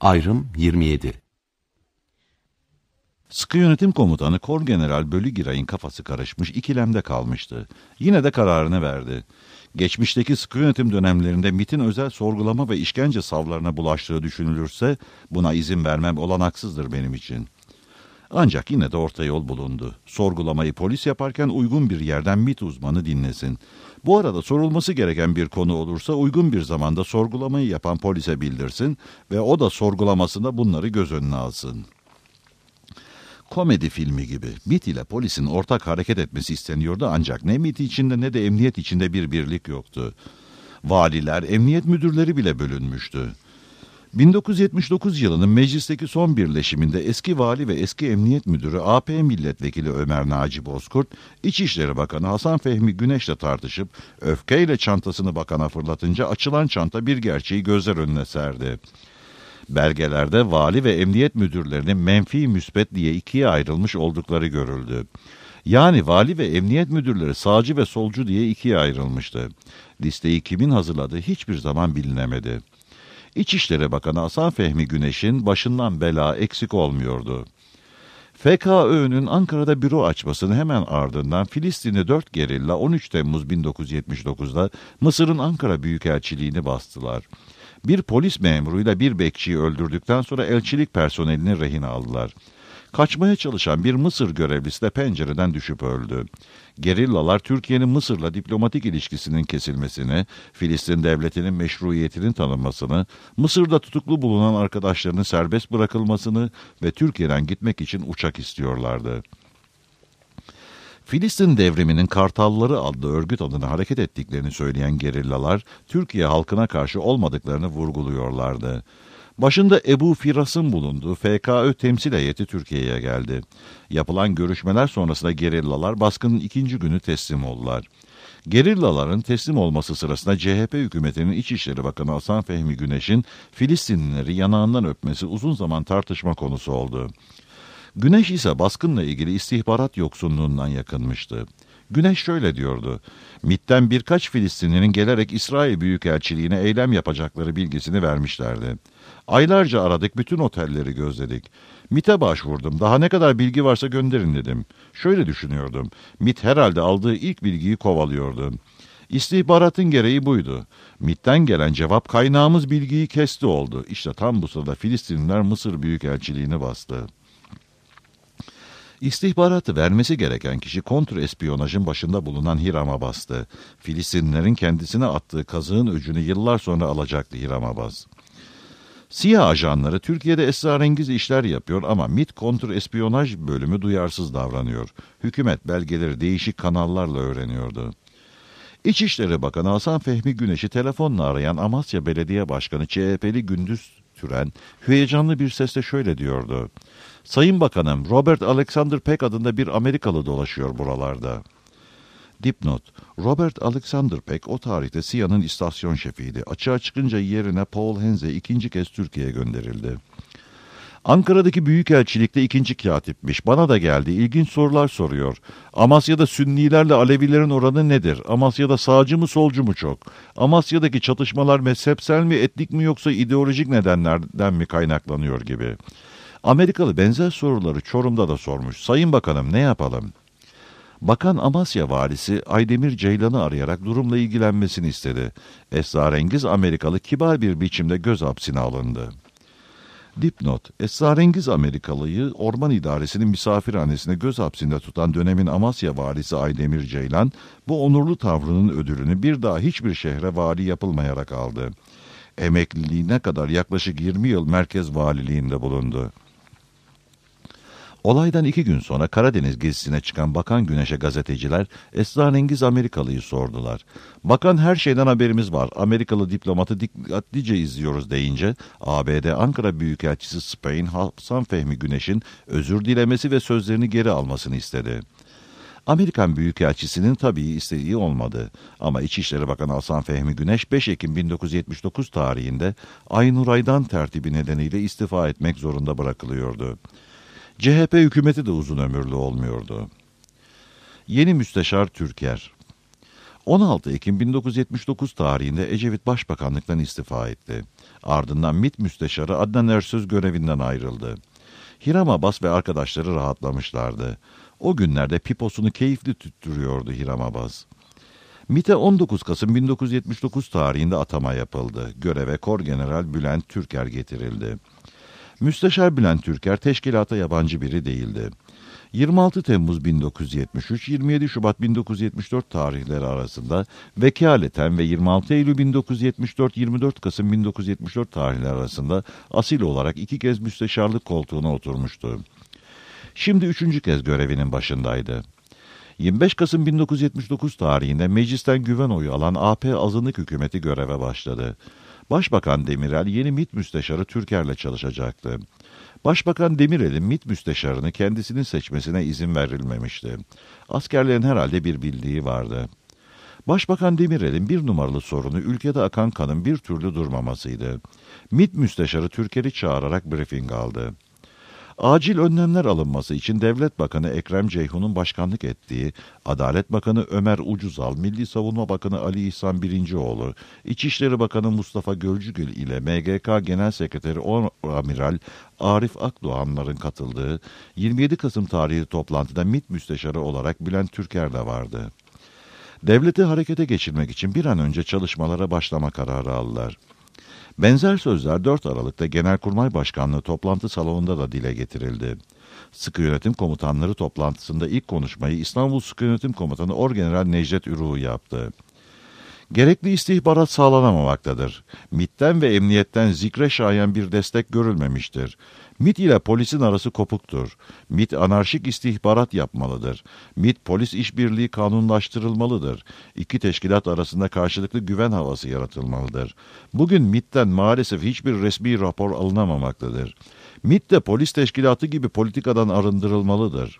Ayrım 27. Sıkı Yönetim Komutanı Korgeneral Bölügiray'ın kafası karışmış, ikilemde kalmıştı. Yine de kararını verdi. Geçmişteki sıkı yönetim dönemlerinde MİT'in özel sorgulama ve işkence savlarına bulaştığı düşünülürse buna izin vermem olanaksızdır benim için. Ancak yine de orta yol bulundu. Sorgulamayı polis yaparken uygun bir yerden MİT uzmanı dinlesin. Bu arada sorulması gereken bir konu olursa uygun bir zamanda sorgulamayı yapan polise bildirsin ve o da sorgulamasında bunları göz önüne alsın. Komedi filmi gibi MİT ile polisin ortak hareket etmesi isteniyordu ancak ne MİT içinde ne de emniyet içinde bir birlik yoktu. Valiler, emniyet müdürleri bile bölünmüştü. 1979 yılının meclisteki son birleşiminde eski vali ve eski emniyet müdürü AP milletvekili Ömer Naci Bozkurt, İçişleri Bakanı Hasan Fehmi Güneş'le tartışıp öfkeyle çantasını bakana fırlatınca açılan çanta bir gerçeği gözler önüne serdi. Belgelerde vali ve emniyet müdürlerinin menfi müspet diye ikiye ayrılmış oldukları görüldü. Yani vali ve emniyet müdürleri sağcı ve solcu diye ikiye ayrılmıştı. Listeyi kimin hazırladığı hiçbir zaman bilinemedi. İçişleri Bakanı Hasan Fehmi Güneş'in başından bela eksik olmuyordu. FKÖ'nün Ankara'da büro açmasının hemen ardından Filistinli 4 gerilla 13 Temmuz 1979'da Mısır'ın Ankara Büyükelçiliğini bastılar. Bir polis memuruyla bir bekçiyi öldürdükten sonra elçilik personelini rehin aldılar. Kaçmaya çalışan bir Mısır görevlisi de pencereden düşüp öldü. Gerillalar Türkiye'nin Mısır'la diplomatik ilişkisinin kesilmesini, Filistin devletinin meşruiyetinin tanınmasını, Mısır'da tutuklu bulunan arkadaşlarının serbest bırakılmasını ve Türkiye'den gitmek için uçak istiyorlardı. Filistin devriminin Kartalları adlı örgüt adına hareket ettiklerini söyleyen gerillalar, Türkiye halkına karşı olmadıklarını vurguluyorlardı. Başında Ebu Firas'ın bulunduğu FKÖ temsil heyeti Türkiye'ye geldi. Yapılan görüşmeler sonrasında gerillalar baskının ikinci günü teslim oldular. Gerillaların teslim olması sırasında CHP hükümetinin İçişleri Bakanı Hasan Fehmi Güneş'in Filistinlileri yanağından öpmesi uzun zaman tartışma konusu oldu. Güneş ise baskınla ilgili istihbarat yoksunluğundan yakınmıştı. Güneş şöyle diyordu: MİT'ten birkaç Filistinlinin gelerek İsrail Büyükelçiliğine eylem yapacakları bilgisini vermişlerdi. Aylarca aradık, bütün otelleri gözledik. MİT'e başvurdum, daha ne kadar bilgi varsa gönderin dedim. Şöyle düşünüyordum, MİT herhalde aldığı ilk bilgiyi kovalıyordu. İstihbaratın gereği buydu. MİT'ten gelen cevap kaynağımız bilgiyi kesti oldu. İşte tam bu sırada Filistinliler Mısır Büyükelçiliğini bastı. İstihbaratı vermesi gereken kişi kontrespiyonajın başında bulunan Hiram Abbas'tı. Filistinlilerin kendisine attığı kazığın öcünü yıllar sonra alacaktı Hiram Abbas. Siyah ajanları Türkiye'de esrarengiz işler yapıyor ama MİT kontrespiyonaj bölümü duyarsız davranıyor. Hükümet belgeleri değişik kanallarla öğreniyordu. İçişleri Bakanı Hasan Fehmi Güneş'i telefonla arayan Amasya Belediye Başkanı CHP'li Gündüz Türen heyecanlı bir sesle şöyle diyordu: Sayın Bakanım, Robert Alexander Peck adında bir Amerikalı dolaşıyor buralarda. Dipnot: Robert Alexander Peck o tarihte SİHA'nın istasyon şefiydi. Açığa çıkınca yerine Paul Henze ikinci kez Türkiye'ye gönderildi. Ankara'daki büyükelçilikte ikinci katipmiş. Bana da geldi. İlginç sorular soruyor. Amasya'da Sünnilerle Alevilerin oranı nedir? Amasya'da sağcı mı solcu mu çok? Amasya'daki çatışmalar mezhepsel mi, etnik mi yoksa ideolojik nedenlerden mi kaynaklanıyor gibi. Amerikalı benzer soruları Çorum'da da sormuş. Sayın Bakanım, ne yapalım? Bakan Amasya valisi Aydemir Ceylan'ı arayarak durumla ilgilenmesini istedi. Esrarengiz Amerikalı kibar bir biçimde göz hapsine alındı. Dipnot: Esrarengiz Amerikalıyı Orman İdaresi'nin misafirhanesinde göz hapsinde tutan dönemin Amasya valisi Aydemir Ceylan, bu onurlu tavrının ödülünü bir daha hiçbir şehre vali yapılmayarak aldı. Emekliliğine kadar yaklaşık 20 yıl merkez valiliğinde bulundu. Olaydan 2 gün sonra Karadeniz gezisine çıkan Bakan Güneş'e gazeteciler esrarengiz Amerikalıyı sordular. Bakan her şeyden haberimiz var, Amerikalı diplomatı dikkatlice izliyoruz deyince ABD Ankara Büyükelçisi Spain Hasan Fehmi Güneş'in özür dilemesi ve sözlerini geri almasını istedi. Amerikan Büyükelçisi'nin tabii istediği olmadı ama İçişleri Bakanı Hasan Fehmi Güneş 5 Ekim 1979 tarihinde Aynuray'dan tertibi nedeniyle istifa etmek zorunda bırakılıyordu. CHP hükümeti de uzun ömürlü olmuyordu. Yeni Müsteşar Türker. 16 Ekim 1979 tarihinde Ecevit Başbakanlıktan istifa etti. Ardından MİT Müsteşarı Adnan Ersöz görevinden ayrıldı. Hiram Abbas ve arkadaşları rahatlamışlardı. O günlerde piposunu keyifli tüttürüyordu Hiram Abbas. MİT'e 19 Kasım 1979 tarihinde atama yapıldı. Göreve Korgeneral Bülent Türker getirildi. Müsteşar Bülent Türker teşkilata yabancı biri değildi. 26 Temmuz 1973, 27 Şubat 1974 tarihleri arasında vekaleten ve 26 Eylül 1974, 24 Kasım 1974 tarihleri arasında asil olarak 2 kez müsteşarlık koltuğuna oturmuştu. Şimdi 3. kez görevinin başındaydı. 25 Kasım 1979 tarihinde meclisten güven oyu alan AP azınlık hükümeti göreve başladı. Başbakan Demirel yeni MİT müsteşarı Türker'le çalışacaktı. Başbakan Demirel'in MİT müsteşarını kendisinin seçmesine izin verilmemişti. Askerlerin herhalde bir bildiği vardı. Başbakan Demirel'in bir numaralı sorunu ülkede akan kanın bir türlü durmamasıydı. MİT müsteşarı Türker'i çağırarak briefing aldı. Acil önlemler alınması için Devlet Bakanı Ekrem Ceyhun'un başkanlık ettiği, Adalet Bakanı Ömer Ucuzal, Milli Savunma Bakanı Ali İhsan Birincioğlu, İçişleri Bakanı Mustafa Gölcügül ile MGK Genel Sekreteri Oramiral Arif Akdoğanların katıldığı 27 Kasım tarihli toplantıda MİT Müsteşarı olarak Bülent Türker de vardı. Devleti harekete geçirmek için bir an önce çalışmalara başlama kararı aldılar. Benzer sözler 4 Aralık'ta Genelkurmay Başkanlığı toplantı salonunda da dile getirildi. Sıkı Yönetim Komutanları toplantısında ilk konuşmayı İstanbul Sıkı Yönetim Komutanı Orgeneral Necdet Ürüğü yaptı. Gerekli istihbarat sağlanamamaktadır. MİT'ten ve emniyetten zikre şayan bir destek görülmemiştir. MİT ile polisin arası kopuktur. MİT anarşik istihbarat yapmalıdır. MİT polis işbirliği kanunlaştırılmalıdır. İki teşkilat arasında karşılıklı güven havası yaratılmalıdır. Bugün MİT'ten maalesef hiçbir resmi rapor alınamamaktadır. MİT de polis teşkilatı gibi politikadan arındırılmalıdır.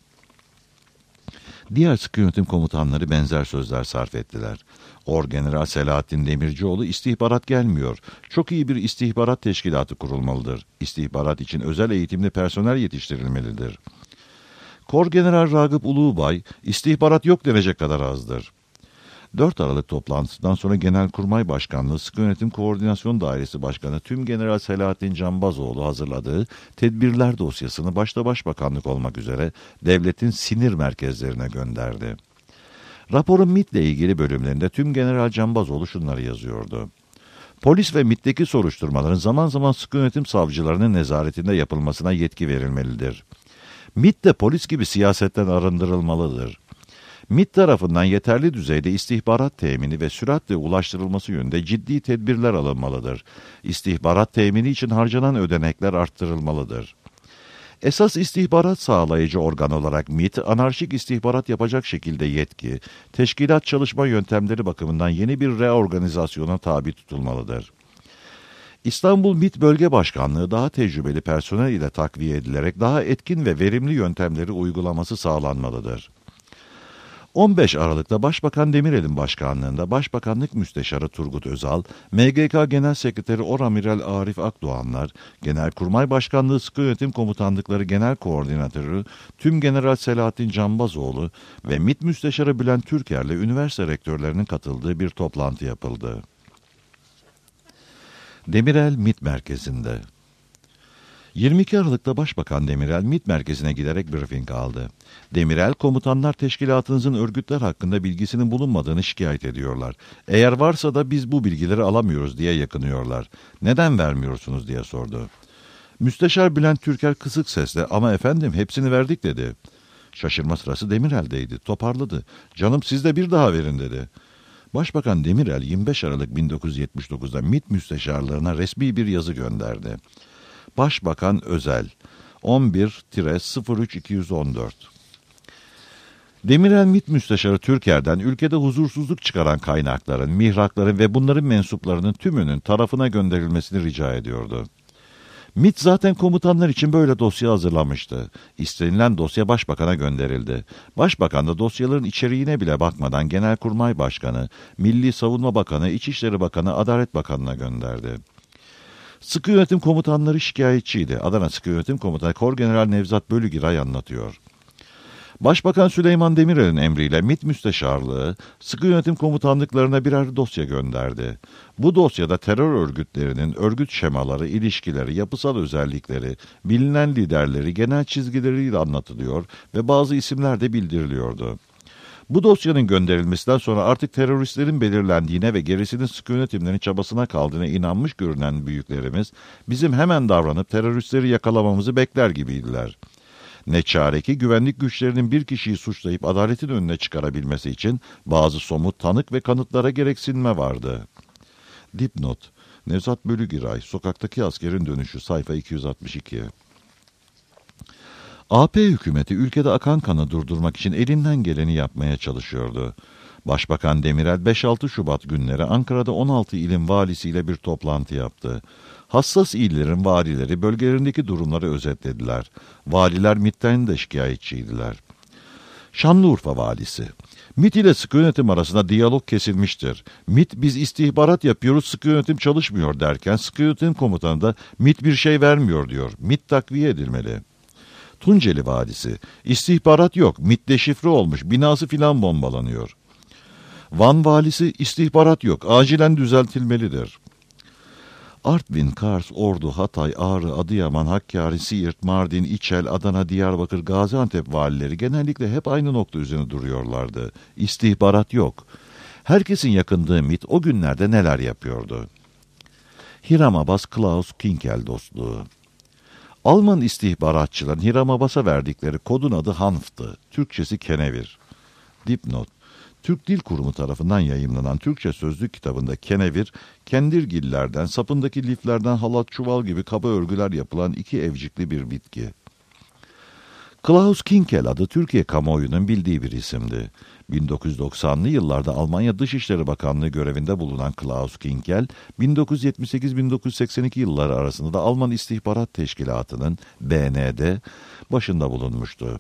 Diğer sıkı yönetim komutanları benzer sözler sarf ettiler. Orgeneral Selahattin Demircioğlu istihbarat gelmiyor. Çok iyi bir istihbarat teşkilatı kurulmalıdır. İstihbarat için özel eğitimli personel yetiştirilmelidir. Korgeneral Ragıp Uluğbay, istihbarat yok denecek kadar azdır. 4 Aralık toplantısından sonra Genelkurmay Başkanlığı Sıkı Yönetim Koordinasyon Dairesi Başkanı Tümgeneral Selahattin Canbazoğlu hazırladığı tedbirler dosyasını başta Başbakanlık olmak üzere devletin sinir merkezlerine gönderdi. Raporun MİT'le ilgili bölümlerinde Tümgeneral Canbazoğlu şunları yazıyordu. Polis ve MİT'teki soruşturmaların zaman zaman sıkı yönetim savcılarının nezaretinde yapılmasına yetki verilmelidir. MİT de polis gibi siyasetten arındırılmalıdır. MİT tarafından yeterli düzeyde istihbarat temini ve süratle ulaştırılması yönünde ciddi tedbirler alınmalıdır. İstihbarat temini için harcanan ödenekler arttırılmalıdır. Esas istihbarat sağlayıcı organ olarak MİT, anarşik istihbarat yapacak şekilde yetki, teşkilat çalışma yöntemleri bakımından yeni bir reorganizasyona tabi tutulmalıdır. İstanbul MİT Bölge Başkanlığı daha tecrübeli personel ile takviye edilerek daha etkin ve verimli yöntemleri uygulaması sağlanmalıdır. 15 Aralık'ta Başbakan Demirel'in başkanlığında Başbakanlık Müsteşarı Turgut Özal, MGK Genel Sekreteri Oramiral Arif Akdoğanlar, Genelkurmay Başkanlığı Sıkı Yönetim Komutanlıkları Genel Koordinatörü Tümgeneral Selahattin Canbazoğlu ve MİT Müsteşarı Bülent Türker'le üniversite rektörlerinin katıldığı bir toplantı yapıldı. Demirel MİT Merkezi'nde 22 Aralık'ta Başbakan Demirel MİT merkezine giderek briefing aldı. Demirel, komutanlar teşkilatınızın örgütler hakkında bilgisinin bulunmadığını şikayet ediyorlar. Eğer varsa da biz bu bilgileri alamıyoruz diye yakınıyorlar. Neden vermiyorsunuz diye sordu. Müsteşar Bülent Türker kısık sesle ama efendim hepsini verdik dedi. Şaşırma sırası Demirel'deydi. Toparladı. Canım siz de bir daha verin dedi. Başbakan Demirel 25 Aralık 1979'da MİT müsteşarlarına resmi bir yazı gönderdi. Başbakan Özel 11-03-214 Demirel MİT Müsteşarı Türker'den ülkede huzursuzluk çıkaran kaynakların, mihrakların ve bunların mensuplarının tümünün tarafına gönderilmesini rica ediyordu. MİT zaten komutanlar için böyle dosya hazırlamıştı. İstenilen dosya başbakana gönderildi. Başbakan da dosyaların içeriğine bile bakmadan Genelkurmay Başkanı, Milli Savunma Bakanı, İçişleri Bakanı, Adalet Bakanı'na gönderdi. Sıkı yönetim komutanları şikayetçiydi. Adana Sıkı Yönetim Komutanı Korgeneral Nevzat Bölügiray anlatıyor. Başbakan Süleyman Demirel'in emriyle MİT Müsteşarlığı sıkı yönetim komutanlıklarına birer dosya gönderdi. Bu dosyada terör örgütlerinin örgüt şemaları, ilişkileri, yapısal özellikleri, bilinen liderleri, genel çizgileriyle anlatılıyor ve bazı isimler de bildiriliyordu. Bu dosyanın gönderilmesinden sonra artık teröristlerin belirlendiğine ve gerisinin sıkı yönetimlerin çabasına kaldığına inanmış görünen büyüklerimiz bizim hemen davranıp teröristleri yakalamamızı bekler gibiydiler. Ne çare ki güvenlik güçlerinin bir kişiyi suçlayıp adaletin önüne çıkarabilmesi için bazı somut tanık ve kanıtlara gereksinme vardı. Dipnot: Nevzat Bölügiray, Sokaktaki Askerin Dönüşü, sayfa 262. AP hükümeti ülkede akan kanı durdurmak için elinden geleni yapmaya çalışıyordu. Başbakan Demirel 5-6 Şubat günleri Ankara'da 16 ilin valisiyle bir toplantı yaptı. Hassas illerin valileri bölgelerindeki durumları özetlediler. Valiler MİT'ten de şikayetçiydiler. Şanlıurfa valisi: MİT ile sıkı yönetim arasında diyalog kesilmiştir. MİT biz istihbarat yapıyoruz, sıkı yönetim çalışmıyor derken sıkı yönetim komutanı da MİT bir şey vermiyor diyor. MİT takviye edilmeli. Tunceli valisi: istihbarat yok, MİT deşifre olmuş, binası filan bombalanıyor. Van valisi: istihbarat yok, acilen düzeltilmelidir. Artvin, Kars, Ordu, Hatay, Ağrı, Adıyaman, Hakkari, Siirt, Mardin, İçel, Adana, Diyarbakır, Gaziantep valileri genellikle hep aynı nokta üzerine duruyorlardı. İstihbarat yok. Herkesin yakındığı MİT o günlerde neler yapıyordu? Hiram Abbas-Klaus Kinkel dostluğu. Alman istihbaratçıların Hiram Abbas'a verdikleri kodun adı Hanf'tı. Türkçesi kenevir. Dipnot: Türk Dil Kurumu tarafından yayımlanan Türkçe sözlük kitabında kenevir, kendirgillerden, sapındaki liflerden halat, çuval gibi kaba örgüler yapılan iki evcikli bir bitki. Klaus Kinkel adı Türkiye kamuoyunun bildiği bir isimdi. 1990'lı yıllarda Almanya Dışişleri Bakanlığı görevinde bulunan Klaus Kinkel, 1978-1982 yılları arasında da Alman İstihbarat Teşkilatı'nın BND başında bulunmuştu.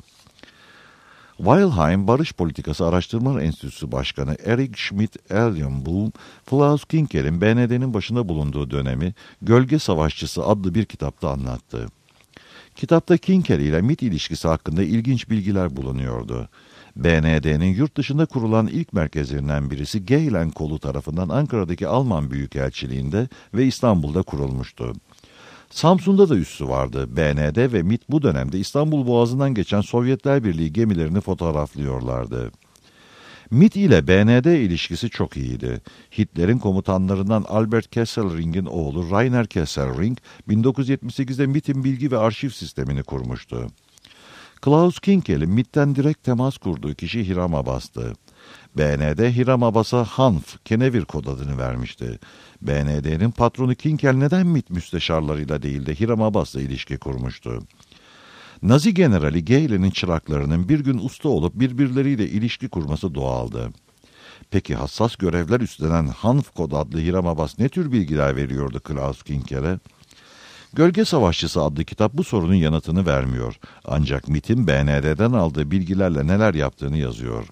Weilheim Barış Politikası Araştırma Enstitüsü Başkanı Erich Schmidt-Erlenbohm, Klaus Kinkel'in BND'nin başında bulunduğu dönemi Gölge Savaşçısı adlı bir kitapta anlattı. Kitapta Kinkel ile MİT ilişkisi hakkında ilginç bilgiler bulunuyordu. BND'nin yurt dışında kurulan ilk merkezlerinden birisi Gehlen kolu tarafından Ankara'daki Alman Büyükelçiliğinde ve İstanbul'da kurulmuştu. Samsun'da da üssü vardı. BND ve MİT bu dönemde İstanbul Boğazı'ndan geçen Sovyetler Birliği gemilerini fotoğraflıyorlardı. MİT ile BND ilişkisi çok iyiydi. Hitler'in komutanlarından Albert Kesselring'in oğlu Rainer Kesselring, 1978'de MİT'in bilgi ve arşiv sistemini kurmuştu. Klaus Kinkel'in MİT'ten direkt temas kurduğu kişi Hiram Abbas'tı. BND Hiram Abbas'a Hanf, kenevir kod adını vermişti. BND'nin patronu Kinkel neden MİT müsteşarlarıyla değil de Hiram Abbas'la ilişki kurmuştu? Nazi generali Gehlen'in çıraklarının bir gün usta olup birbirleriyle ilişki kurması doğaldı. Peki hassas görevler üstlenen Hanf kod adlı Hiram Abbas ne tür bilgiler veriyordu Klaus Kinkel'e? Gölge Savaşçısı adlı kitap bu sorunun yanıtını vermiyor. Ancak MİT'in BND'den aldığı bilgilerle neler yaptığını yazıyor.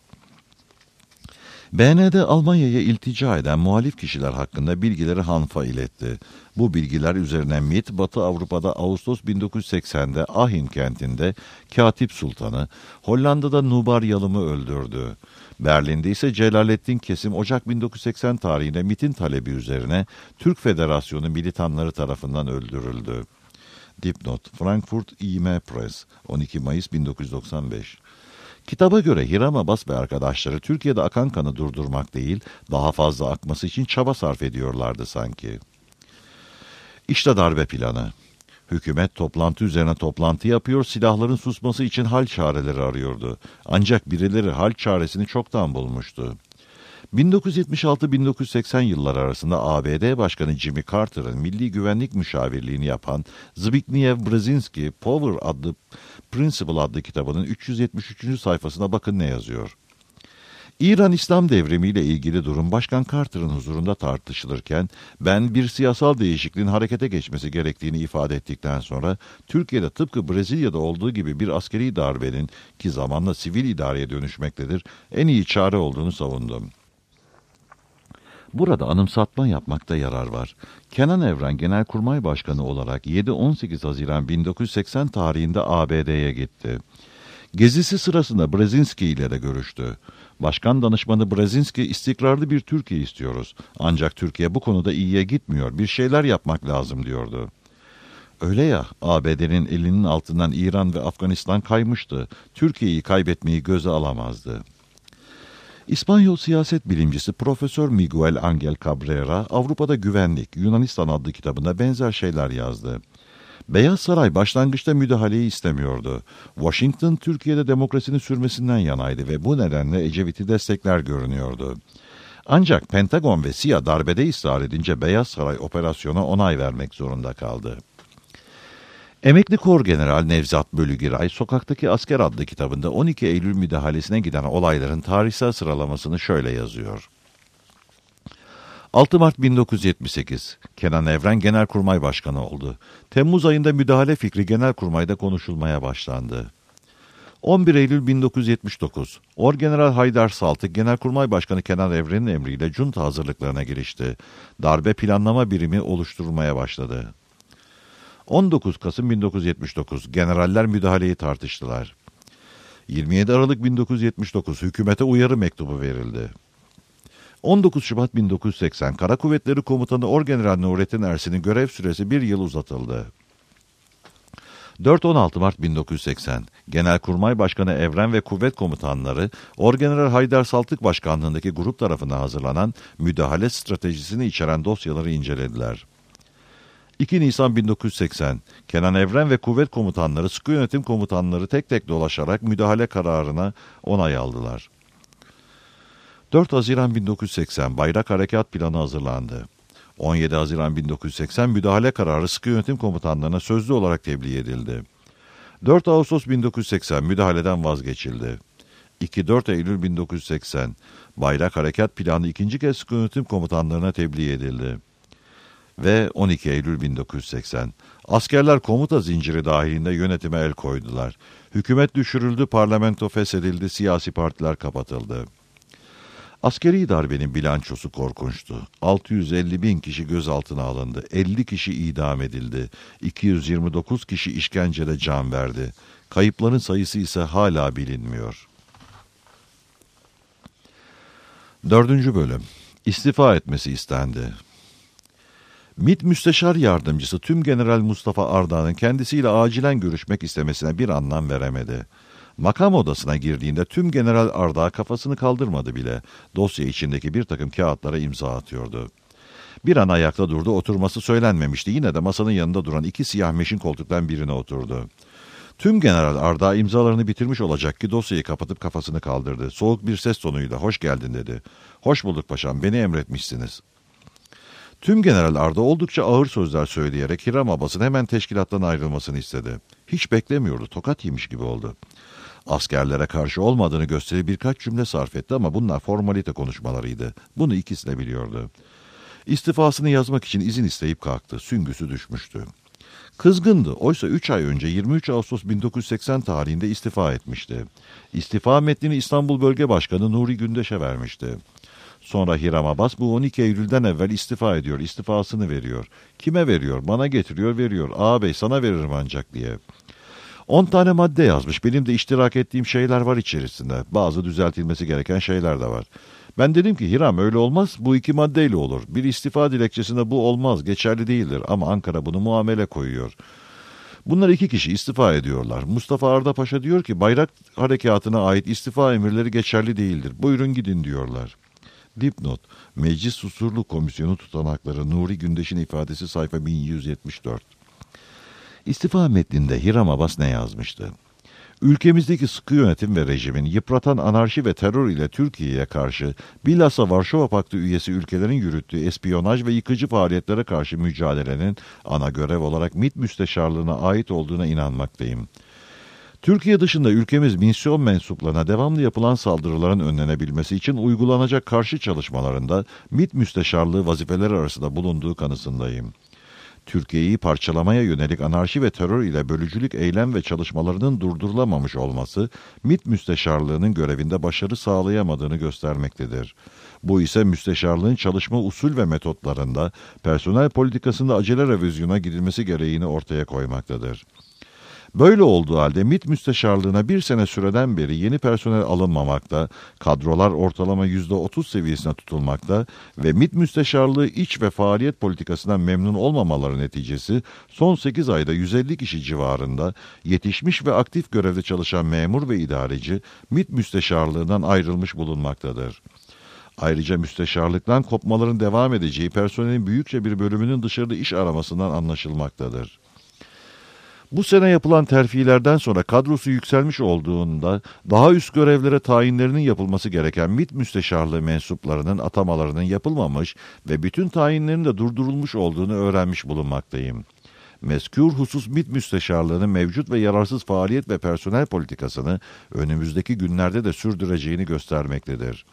BND Almanya'ya iltica eden muhalif kişiler hakkında bilgileri Hanf'a iletti. Bu bilgiler üzerine MİT, Batı Avrupa'da Ağustos 1980'de Ahin kentinde Katip Sultan'ı, Hollanda'da Nubar Yalım'ı öldürdü. Berlin'de ise Celalettin Kesim, Ocak 1980 tarihinde MİT'in talebi üzerine Türk Federasyonu militanları tarafından öldürüldü. Dipnot: Frankfurt İM Press, 12 Mayıs 1995. Kitaba göre Hiram Abbas ve arkadaşları Türkiye'de akan kanı durdurmak değil, daha fazla akması için çaba sarf ediyorlardı sanki. İşte darbe planı. Hükümet toplantı üzerine toplantı yapıyor, silahların susması için hal çareleri arıyordu. Ancak birileri hal çaresini çoktan bulmuştu. 1976-1980 yılları arasında ABD Başkanı Jimmy Carter'ın milli güvenlik müşavirliğini yapan Zbigniew Brzezinski, Power adlı Principle adlı kitabının 373. sayfasına bakın ne yazıyor. İran İslam Devrimi ile ilgili durum Başkan Carter'ın huzurunda tartışılırken ben bir siyasal değişikliğin harekete geçmesi gerektiğini ifade ettikten sonra Türkiye'de tıpkı Brezilya'da olduğu gibi bir askeri darbenin ki zamanla sivil idareye dönüşmektedir en iyi çare olduğunu savundum. Burada anımsatma yapmakta yarar var. Kenan Evren Genelkurmay Başkanı olarak 7-18 Haziran 1980 tarihinde ABD'ye gitti. Gezisi sırasında Brzezinski ile de görüştü. Başkan danışmanı Brzezinski, istikrarlı bir Türkiye istiyoruz. Ancak Türkiye bu konuda iyiye gitmiyor. Bir şeyler yapmak lazım diyordu. Öyle ya, ABD'nin elinin altından İran ve Afganistan kaymıştı. Türkiye'yi kaybetmeyi göze alamazdı. İspanyol siyaset bilimcisi Profesör Miguel Ángel Cabrera, Avrupa'da Güvenlik, Yunanistan adlı kitabında benzer şeyler yazdı. Beyaz Saray başlangıçta müdahaleyi istemiyordu. Washington, Türkiye'de demokrasinin sürmesinden yanaydı ve bu nedenle Ecevit'i destekler görünüyordu. Ancak Pentagon ve CIA darbede ısrar edince Beyaz Saray operasyona onay vermek zorunda kaldı. Emekli Korgeneral Nevzat Bölügiray, Sokaktaki Asker adlı kitabında 12 Eylül müdahalesine giden olayların tarihsel sıralamasını şöyle yazıyor. 6 Mart 1978, Kenan Evren Genelkurmay Başkanı oldu. Temmuz ayında müdahale fikri Genelkurmay'da konuşulmaya başlandı. 11 Eylül 1979, Orgeneral Haydar Saltık, Genelkurmay Başkanı Kenan Evren'in emriyle junta hazırlıklarına girişti. Darbe planlama birimi oluşturulmaya başladı. 19 Kasım 1979, generaller müdahaleyi tartıştılar. 27 Aralık 1979, hükümete uyarı mektubu verildi. 19 Şubat 1980, Kara Kuvvetleri Komutanı Orgeneral Nurettin Ersin'in görev süresi bir yıl uzatıldı. 4-16 Mart 1980, Genelkurmay Başkanı Evren ve kuvvet komutanları, Orgeneral Haydar Saltık Başkanlığındaki grup tarafından hazırlanan müdahale stratejisini içeren dosyaları incelediler. 2 Nisan 1980, Kenan Evren ve kuvvet komutanları, sıkı yönetim komutanları tek tek dolaşarak müdahale kararına onay aldılar. 4 Haziran 1980, Bayrak Harekat Planı hazırlandı. 17 Haziran 1980, müdahale kararı sıkı yönetim komutanlarına sözlü olarak tebliğ edildi. 4 Ağustos 1980, müdahaleden vazgeçildi. 2-4 Eylül 1980, Bayrak Harekat Planı ikinci kez sıkı yönetim komutanlarına tebliğ edildi. Ve 12 Eylül 1980, askerler komuta zinciri dahilinde yönetime el koydular. Hükümet düşürüldü, parlamento feshedildi, siyasi partiler kapatıldı. Askeri darbenin bilançosu korkunçtu. 650 bin kişi gözaltına alındı, 50 kişi idam edildi, 229 kişi işkencede can verdi. Kayıpların sayısı ise hala bilinmiyor. 4. Bölüm. İstifa etmesi istendi. MİT Müsteşar Yardımcısı Tümgeneral Mustafa Ardağ'ın kendisiyle acilen görüşmek istemesine bir anlam veremedi. Makam odasına girdiğinde Tümgeneral Ardağ kafasını kaldırmadı bile. Dosya içindeki bir takım kağıtlara imza atıyordu. Bir an ayakta durdu, oturması söylenmemişti. Yine de masanın yanında duran 2 siyah meşin koltuktan birine oturdu. Tümgeneral Ardağ imzalarını bitirmiş olacak ki dosyayı kapatıp kafasını kaldırdı. Soğuk bir ses tonuyla "Hoş geldin" dedi. "Hoş bulduk paşam, beni emretmişsiniz." Tümgeneral Arda oldukça ağır sözler söyleyerek Hiram Abbas'ın hemen teşkilattan ayrılmasını istedi. Hiç beklemiyordu, tokat yemiş gibi oldu. Askerlere karşı olmadığını gösterip birkaç cümle sarf etti ama bunlar formalite konuşmalarıydı. Bunu ikisi de biliyordu. İstifasını yazmak için izin isteyip kalktı. Süngüsü düşmüştü. Kızgındı. Oysa 3 ay önce 23 Ağustos 1980 tarihinde istifa etmişti. İstifa metnini İstanbul Bölge Başkanı Nuri Gündeş'e vermişti. Sonra Hiram Abbas bu 12 Eylül'den evvel istifa ediyor, istifasını veriyor. Kime veriyor? Bana getiriyor, veriyor. "Ağabey sana veririm ancak" diye. 10 tane madde yazmış. Benim de iştirak ettiğim şeyler var içerisinde. Bazı düzeltilmesi gereken şeyler de var. Ben dedim ki Hiram öyle olmaz, bu 2 maddeyle olur. Bir istifa dilekçesinde bu olmaz, geçerli değildir ama Ankara bunu muamele koyuyor. Bunlar 2 kişi istifa ediyorlar. Mustafa Arda Paşa diyor ki Bayrak Harekatı'na ait istifa emirleri geçerli değildir. Buyurun gidin diyorlar. Dipnot, Meclis Susurluk Komisyonu tutanakları, Nuri Gündeş'in ifadesi, sayfa 1174. İstifa metninde Hiram Abbas ne yazmıştı? Ülkemizdeki sıkı yönetim ve rejimin yıpratan anarşi ve terör ile Türkiye'ye karşı bilhassa Varşova Paktı üyesi ülkelerin yürüttüğü espiyonaj ve yıkıcı faaliyetlere karşı mücadelenin ana görev olarak MİT Müsteşarlığına ait olduğuna inanmaktayım. Türkiye dışında ülkemiz misyon mensuplarına devamlı yapılan saldırıların önlenebilmesi için uygulanacak karşı çalışmalarında MİT Müsteşarlığı vazifeleri arasında bulunduğu kanısındayım. Türkiye'yi parçalamaya yönelik anarşi ve terör ile bölücülük eylem ve çalışmalarının durdurulamamış olması, MİT Müsteşarlığı'nın görevinde başarı sağlayamadığını göstermektedir. Bu ise müsteşarlığın çalışma usul ve metotlarında, personel politikasında acele revizyona gidilmesi gereğini ortaya koymaktadır. Böyle olduğu halde MİT müsteşarlığına bir sene süreden beri yeni personel alınmamakta, kadrolar ortalama %30 seviyesine tutulmakta ve MİT müsteşarlığı iç ve faaliyet politikasından memnun olmamaları neticesi son 8 ayda 150 kişi civarında yetişmiş ve aktif görevde çalışan memur ve idareci MİT müsteşarlığından ayrılmış bulunmaktadır. Ayrıca müsteşarlıktan kopmaların devam edeceği personelin büyükçe bir bölümünün dışarıda iş aramasından anlaşılmaktadır. Bu sene yapılan terfilerden sonra kadrosu yükselmiş olduğunda daha üst görevlere tayinlerinin yapılması gereken MİT müsteşarlığı mensuplarının atamalarının yapılmamış ve bütün tayinlerin de durdurulmuş olduğunu öğrenmiş bulunmaktayım. Mezkûr husus MİT müsteşarlığının mevcut ve yararsız faaliyet ve personel politikasını önümüzdeki günlerde de sürdüreceğini göstermektedir.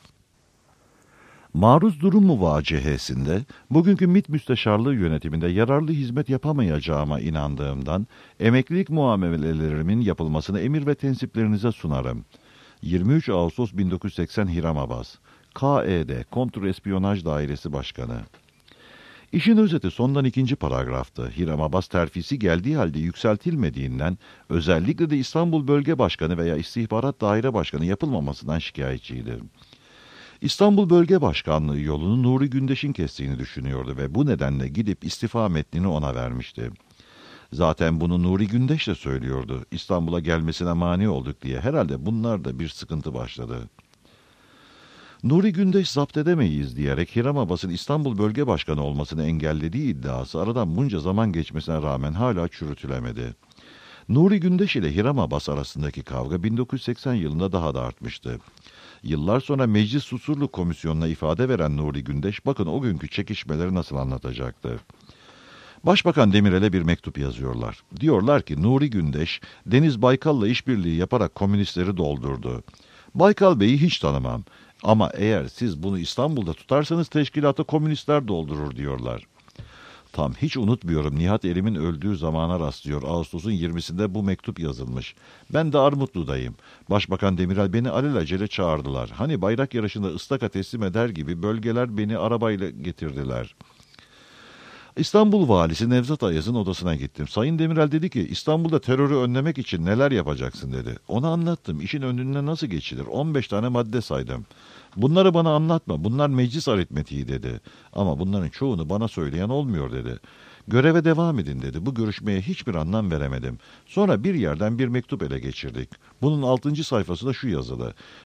Maruz durum muvacihesinde bugünkü MİT müsteşarlığı yönetiminde yararlı hizmet yapamayacağıma inandığımdan emeklilik muamelelerimin yapılmasını emir ve tensiplerinize sunarım. 23 Ağustos 1980 Hiram Abbas, KED Kontrespiyonaj Dairesi Başkanı. İşin özeti sondan ikinci paragraftı. Hiram Abbas terfisi geldiği halde yükseltilmediğinden özellikle de İstanbul Bölge Başkanı veya İstihbarat Daire Başkanı yapılmamasından şikayetçiydi. İstanbul Bölge Başkanlığı yolunu Nuri Gündeş'in kestiğini düşünüyordu ve bu nedenle gidip istifa metnini ona vermişti. Zaten bunu Nuri Gündeş de söylüyordu. İstanbul'a gelmesine mani olduk diye. Herhalde bunlar bir sıkıntı başladı. Nuri Gündeş zapt edemeyiz diyerek Hiram Abbas'ın İstanbul Bölge Başkanı olmasını engellediği iddiası aradan bunca zaman geçmesine rağmen hala çürütülemedi. Nuri Gündeş ile Hiram Abbas arasındaki kavga 1980 yılında daha da artmıştı. Yıllar sonra Meclis Susurluk Komisyonu'na ifade veren Nuri Gündeş, bakın o günkü çekişmeleri nasıl anlatacaktı. Başbakan Demirel'e bir mektup yazıyorlar. Diyorlar ki Nuri Gündeş, Deniz Baykal'la işbirliği yaparak komünistleri doldurdu. Baykal Bey'i hiç tanımam ama eğer siz bunu İstanbul'da tutarsanız teşkilatı komünistler doldurur diyorlar. Tam hiç unutmuyorum, Nihat Erim'in öldüğü zamana rastlıyor. Ağustos'un 20'sinde bu mektup yazılmış. Ben de Armutlu'dayım. Başbakan Demirel beni alelacele çağırdılar. Hani bayrak yarışında ıstaka teslim eder gibi bölgeler beni arabayla getirdiler. İstanbul Valisi Nevzat Ayaz'ın odasına gittim. Sayın Demirel dedi ki İstanbul'da terörü önlemek için neler yapacaksın dedi. Ona anlattım. İşin önüne nasıl geçilir? 15 tane madde saydım. Bunları bana anlatma. Bunlar meclis aritmetiği dedi. Ama bunların çoğunu bana söyleyen olmuyor dedi. Göreve devam edin dedi. Bu görüşmeye hiçbir anlam veremedim. Sonra bir yerden bir mektup ele geçirdik. Bunun 6. sayfasında şu yazılı.